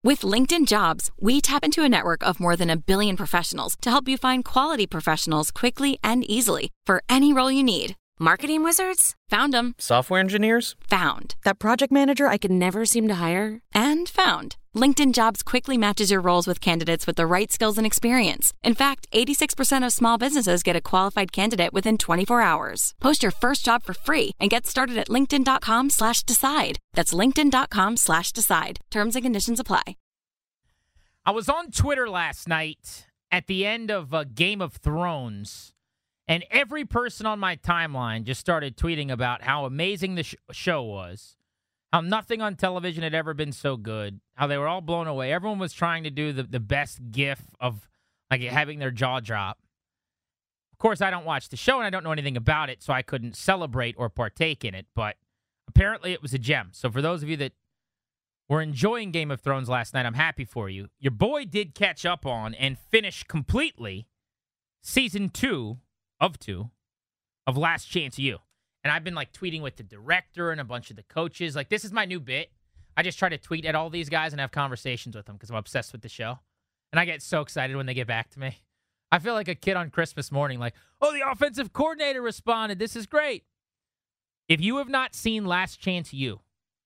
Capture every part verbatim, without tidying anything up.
With LinkedIn Jobs, we tap into a network of more than a billion professionals to help you find quality professionals quickly and easily for any role you need. Marketing wizards? Found them. Software engineers? Found. That project manager I could never seem to hire? And found. LinkedIn Jobs quickly matches your roles with candidates with the right skills and experience. In fact, eighty-six percent of small businesses get a qualified candidate within twenty-four hours. Post your first job for free and get started at linkedin.com slash decide. That's linkedin.com slash decide. Terms and conditions apply. I was on Twitter last night at the end of uh, Game of Thrones, and every person on my timeline just started tweeting about how amazing the sh- show was, how nothing on television had ever been so good, how they were all blown away. Everyone was trying to do the, the best gif of like having their jaw drop. Of course, I don't watch the show, and I don't know anything about it, so I couldn't celebrate or partake in it, but apparently it was a gem. So for those of you that were enjoying Game of Thrones last night, I'm happy for you. Your boy did catch up on and finish completely season two of two of Last Chance U. And I've been like tweeting with the director and a bunch of the coaches. Like, this is my new bit. I just try to tweet at all these guys and have conversations with them because I'm obsessed with the show. And I get so excited when they get back to me. I feel like a kid on Christmas morning, like, oh, the offensive coordinator responded. This is great. If you have not seen Last Chance U,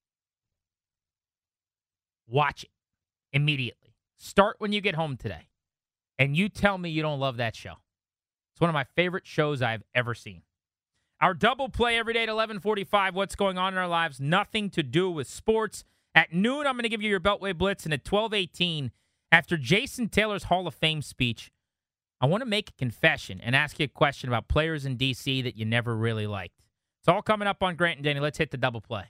watch it immediately. Start when you get home today. And you tell me you don't love that show. It's one of my favorite shows I've ever seen. Our double play every day at eleven forty-five, what's going on in our lives, nothing to do with sports. At noon, I'm going to give you your Beltway Blitz, and at twelve eighteen, after Jason Taylor's Hall of Fame speech, I want to make a confession and ask you a question about players in D C that you never really liked. It's all coming up on Grant and Danny. Let's hit the double play.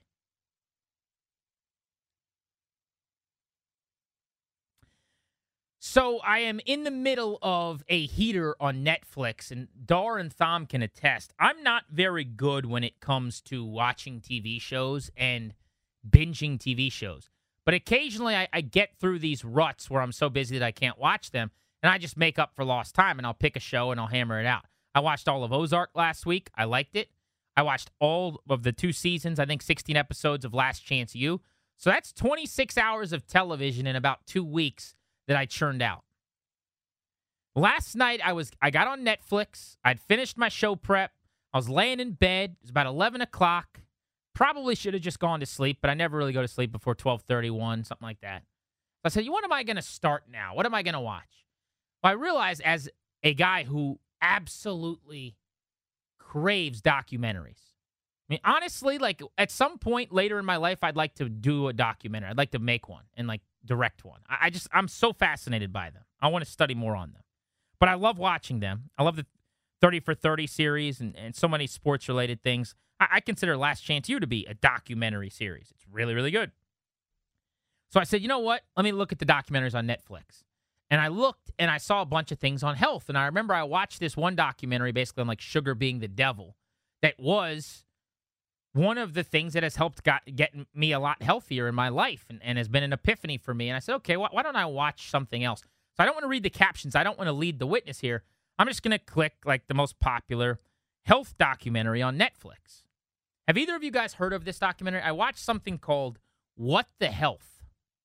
So I am in the middle of a heater on Netflix, and Dar and Thom can attest. I'm not very good when it comes to watching T V shows and binging T V shows. But occasionally I, I get through these ruts where I'm so busy that I can't watch them, and I just make up for lost time, and I'll pick a show and I'll hammer it out. I watched all of Ozark last week. I liked it. I watched all of the two seasons, I think sixteen episodes of Last Chance U. So that's twenty-six hours of television in about two weeks that I churned out. Last night, I was I got on Netflix. I'd finished my show prep. I was laying in bed. It was about eleven o'clock. Probably should have just gone to sleep, but I never really go to sleep before twelve thirty-one, something like that. So I said, what am I going to start now? What am I going to watch? Well, I realized as a guy who absolutely craves documentaries. I mean, honestly, like at some point later in my life, I'd like to do a documentary. I'd like to make one and like direct one. I, I just, I'm so fascinated by them. I want to study more on them. But I love watching them. I love the thirty for thirty series and, and so many sports-related things. I, I consider Last Chance U to be a documentary series. It's really, really good. So I said, you know what? Let me look at the documentaries on Netflix. And I looked, and I saw a bunch of things on health. And I remember I watched this one documentary basically on like sugar being the devil that was one of the things that has helped got, get me a lot healthier in my life and, and has been an epiphany for me. And I said, okay, why, why don't I watch something else? So I don't want to read the captions. I don't want to lead the witness here. I'm just going to click like the most popular health documentary on Netflix. Have either of you guys heard of this documentary? I watched something called What the Health.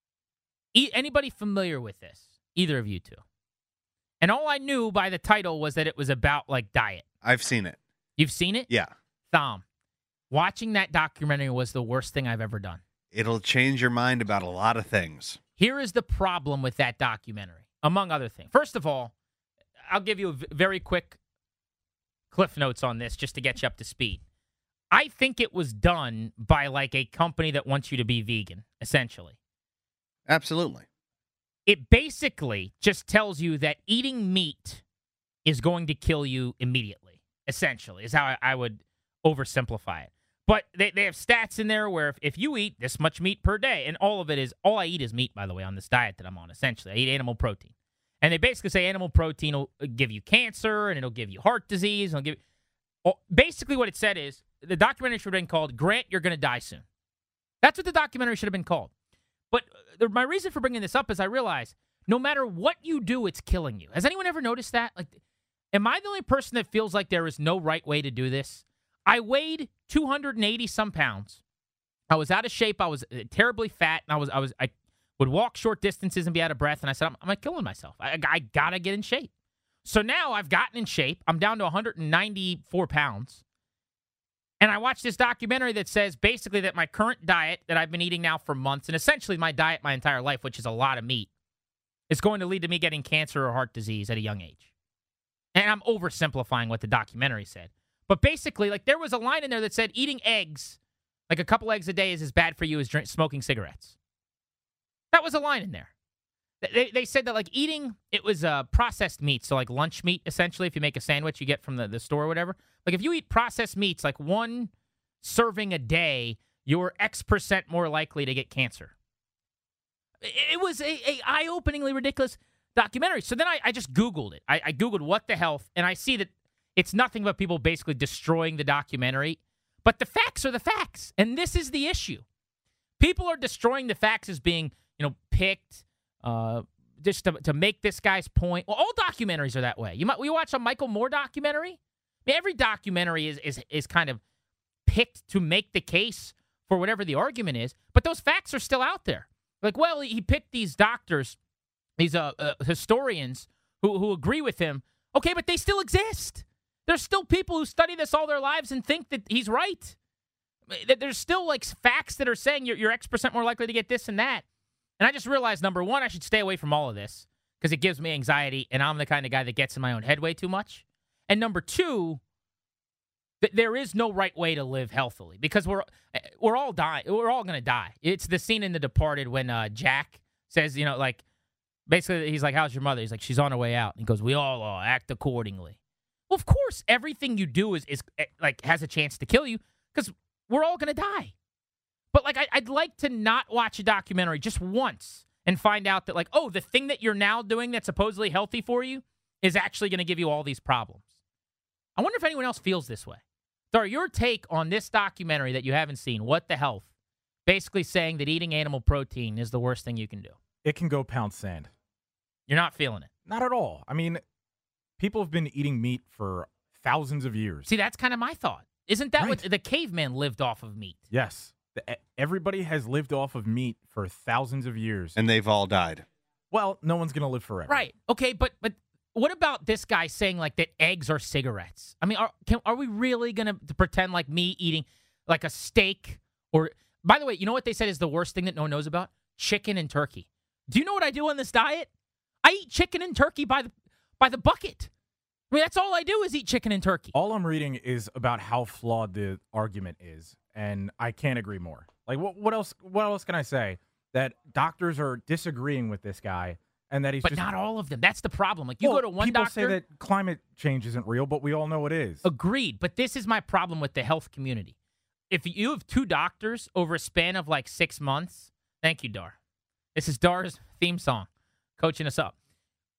E- anybody familiar with this? Either of you two. And all I knew by the title was that it was about like diet. I've seen it. You've seen it? Yeah. Thom, watching that documentary was the worst thing I've ever done. It'll change your mind about a lot of things. Here is the problem with that documentary, among other things. First of all, I'll give you a v- very quick cliff notes on this just to get you up to speed. I think it was done by like a company that wants you to be vegan, essentially. Absolutely. It basically just tells you that eating meat is going to kill you immediately, essentially, is how I, I would oversimplify it. But they, they have stats in there where if, if you eat this much meat per day, and all of it is, all I eat is meat, by the way, on this diet that I'm on, essentially. I eat animal protein. And they basically say animal protein will give you cancer, and it'll give you heart disease. And it'll give you, basically what it said is, the documentary should have been called, Grant, You're Going to Die Soon. That's what the documentary should have been called. But the, my reason for bringing this up is I realize no matter what you do, it's killing you. Has anyone ever noticed that? Like, am I the only person that feels like there is no right way to do this? I weighed two hundred eighty some pounds. I was out of shape. I was terribly fat. And I was I was I would walk short distances and be out of breath. And I said, I'm, I'm like killing myself. I, I got to get in shape. So now I've gotten in shape. I'm down to one hundred ninety-four pounds. And I watched this documentary that says basically that my current diet that I've been eating now for months, and essentially my diet my entire life, which is a lot of meat, is going to lead to me getting cancer or heart disease at a young age. And I'm oversimplifying what the documentary said. But basically, like there was a line in there that said eating eggs, like a couple eggs a day, is as bad for you as drink, smoking cigarettes. That was a line in there. They, they said that like eating, it was uh, processed meat, so like lunch meat, essentially, if you make a sandwich you get from the, the store or whatever. Like if you eat processed meats, like one serving a day, you're X percent more likely to get cancer. It was a, a eye-openingly ridiculous documentary. So then I, I just Googled it. I, I Googled what the health, and I see that it's nothing but people basically destroying the documentary. But the facts are the facts, and this is the issue. People are destroying the facts as being, you know, picked uh, just to, to make this guy's point. Well, all documentaries are that way. You might we watch a Michael Moore documentary. I mean, every documentary is is is kind of picked to make the case for whatever the argument is, but those facts are still out there. Like, well, he picked these doctors, these uh, uh, historians who who agree with him. Okay, but they still exist. There's still people who study this all their lives and think that he's right. There's still like facts that are saying you're, you're X percent more likely to get this and that. And I just realized, number one, I should stay away from all of this because it gives me anxiety, and I'm the kind of guy that gets in my own head way too much. And number two, th- there is no right way to live healthily because we're we're all dying. We're all going to die. It's the scene in The Departed when uh, Jack says, you know, like, basically he's like, how's your mother? He's like, she's on her way out. And he goes, we all are. Act accordingly. Well, of course, everything you do is, is like has a chance to kill you because we're all going to die. But, like, I, I'd like to not watch a documentary just once and find out that, like, oh, the thing that you're now doing that's supposedly healthy for you is actually going to give you all these problems. I wonder if anyone else feels this way. Dar, your take on this documentary that you haven't seen, What the Health, basically saying that eating animal protein is the worst thing you can do. It can go pound sand. You're not feeling it. Not at all. I mean, people have been eating meat for thousands of years. See, that's kind of my thought. Isn't that Right. what the caveman lived off of meat? Yes. The, everybody has lived off of meat for thousands of years. And they've all died. Well, no one's going to live forever. Right. Okay, but but what about this guy saying like that eggs are cigarettes? I mean, are can, are we really going to pretend like me eating like a steak or by the way, you know what they said is the worst thing that no one knows about? Chicken and turkey. Do you know what I do on this diet? I eat chicken and turkey by the by the bucket. I mean, that's all I do is eat chicken and turkey. All I'm reading is about how flawed the argument is, and I can't agree more. Like, what, what else? What else can I say? That doctors are disagreeing with this guy, and that he's But just, not all of them. That's the problem. Like you Well, go to one people doctor. say that climate change isn't real, but we all know it is. Agreed, but this is my problem with the health community. If you have two doctors over a span of like six months, thank you, Dar. This is Dar's theme song, coaching us up.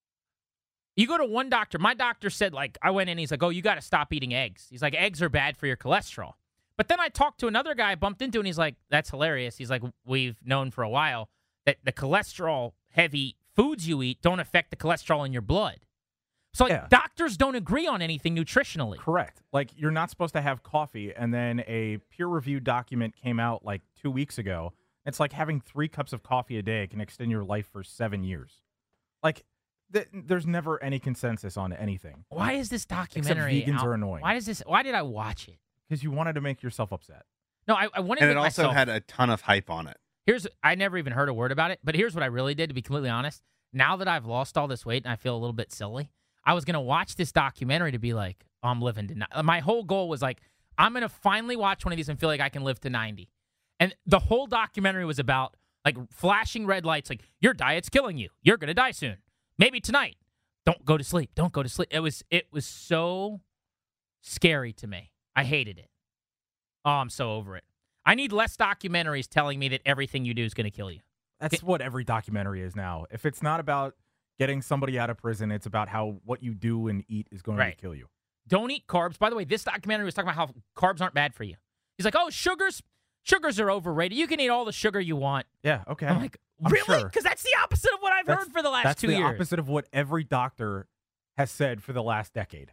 You go to one doctor. My doctor said, like, I went in, he's like, oh, you got to stop eating eggs. He's like, eggs are bad for your cholesterol. But then I talked to another guy I bumped into, and he's like, that's hilarious. He's like, we've known for a while that the cholesterol-heavy foods you eat don't affect the cholesterol in your blood. So like, Yeah. doctors don't agree on anything nutritionally. Correct. Like, you're not supposed to have coffee, and then a peer-reviewed document came out like two weeks ago. It's like having three cups of coffee a day can extend your life for seven years. Like, th- there's never any consensus on anything. Why is this documentary? vegans out- are annoying. Why does this? Why did I watch it? Because you wanted to make yourself upset. No, I, I wanted And to it make also myself. had a ton of hype on it. Here's I never even heard a word about it, but here's what I really did. To be completely honest, now that I've lost all this weight and I feel a little bit silly, I was gonna watch this documentary to be like, oh, I'm living to. ni- My whole goal was like, I'm gonna finally watch one of these and feel like I can live to ninety. And the whole documentary was about like flashing red lights, like your diet's killing you. You're gonna die soon. Maybe tonight. Don't go to sleep. Don't go to sleep. It was it was so scary to me. I hated it. Oh, I'm so over it. I need less documentaries telling me that everything you do is going to kill you. That's what every documentary is now. If it's not about getting somebody out of prison, it's about how what you do and eat is going Right. to kill you. Don't eat carbs. By the way, this documentary was talking about how carbs aren't bad for you. He's like, oh, sugars, sugars are overrated. You can eat all the sugar you want. Yeah, okay. I'm like, I'm really? sure. Because that's the opposite of what I've That's- heard for the last That's two the years. opposite of what every doctor has said for the last decade.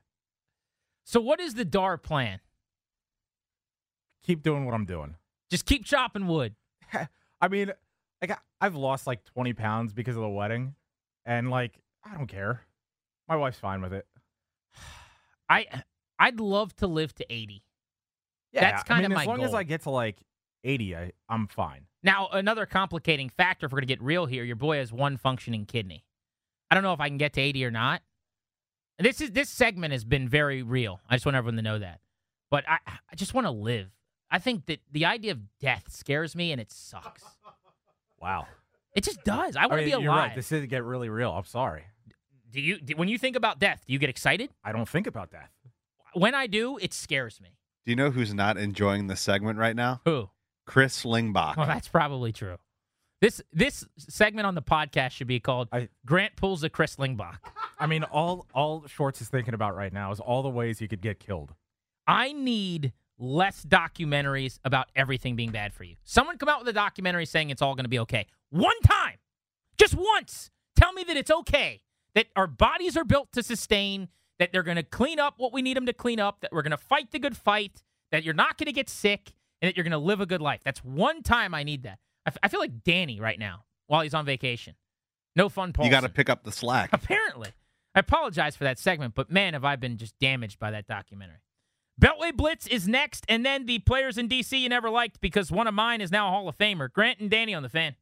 So what is the D A R plan? Keep doing what I'm doing. Just keep chopping wood. I mean, Like, I, I've lost like twenty pounds because of the wedding. And, like, I don't care. My wife's fine with it. I, I'd love to live to eighty. Yeah, That's kind I mean, of my as long goal. as I get to, like, eighty, I, I'm fine. Now, another complicating factor, if we're going to get real here, your boy has one functioning kidney. I don't know if I can get to eighty or not. This is this segment has been very real. I just want everyone to know that. But I, I just want to live. I think that the idea of death scares me, and it sucks. Wow. It just does. I want to I mean, be alive. You're right. This did get really real. I'm sorry. Do you? Do, when you think about death, do you get excited? I don't think about death. When I do, it scares me. Do you know who's not enjoying the segment right now? Who? Chris Lingbach. Well, that's probably true. This this segment on the podcast should be called I, Grant Pulls a Chris Lingbach. I mean, all all Schwartz is thinking about right now is all the ways he could get killed. I need less documentaries about everything being bad for you. Someone come out with a documentary saying it's all going to be okay. One time. Just once. Tell me that it's okay. That our bodies are built to sustain, that they're going to clean up what we need them to clean up, that we're going to fight the good fight, that you're not going to get sick, and that you're going to live a good life. That's one time I need that. I, f- I feel like Danny right now while he's on vacation. No fun, Paulson. You got to pick up the slack. Apparently. I apologize for that segment, but man, have I been just damaged by that documentary. Beltway Blitz is next, and then the players in D C you never liked because one of mine is now a Hall of Famer. Grant and Danny on the Fan.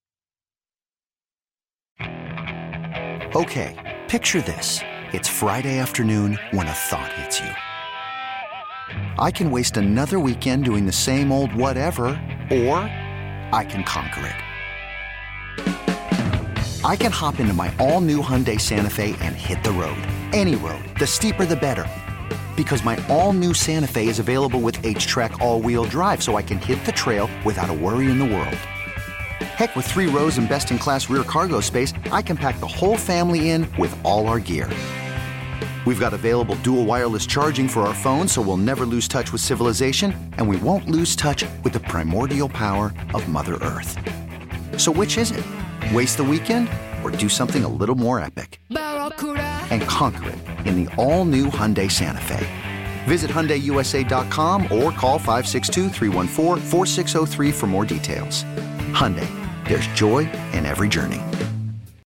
Okay, picture this. It's Friday afternoon when a thought hits you. I can waste another weekend doing the same old whatever, or I can conquer it. I can hop into my all-new Hyundai Santa Fe and hit the road. Any road. The steeper, the better. Because my all-new Santa Fe is available with H-Track all-wheel drive, so I can hit the trail without a worry in the world. Heck, with three rows and best-in-class rear cargo space, I can pack the whole family in with all our gear. We've got available dual wireless charging for our phones, so we'll never lose touch with civilization, and we won't lose touch with the primordial power of Mother Earth. So which is it? Waste the weekend or do something a little more epic? And conquer it in the all-new Hyundai Santa Fe. Visit Hyundai U S A dot com or call five six two, three one four, four six zero three for more details. Hyundai, there's joy in every journey.